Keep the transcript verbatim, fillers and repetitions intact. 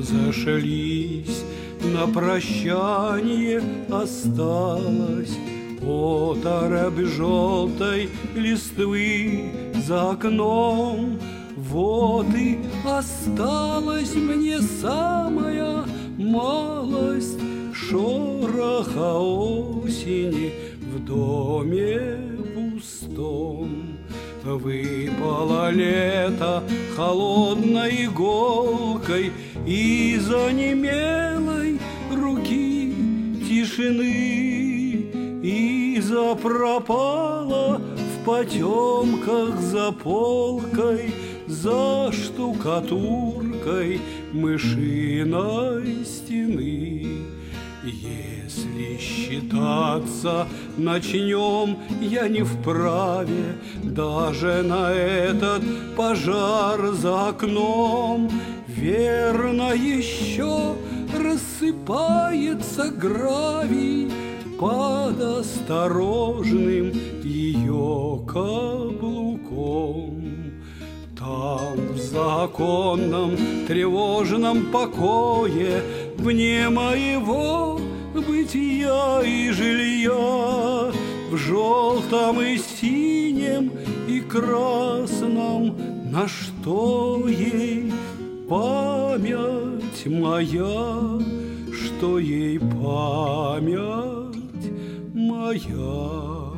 разошлись, на прощание осталась оторопь желтой листвы за окном. Вот и осталась мне самая малость шороха осени в доме пустом. Выпало лето холодной иголкой из онемелой руки тишины, и запропала в потемках за полкой, за штукатуркой мышиной стены. Если считаться начнем, я не вправе даже на этот пожар за окном. Верно, еще рассыпается гравий под осторожным ее каблуком. Там, в законном тревожном покое, вне моего бытия и жилья, в желтом и синем и красном, на что ей память моя, что ей память моя.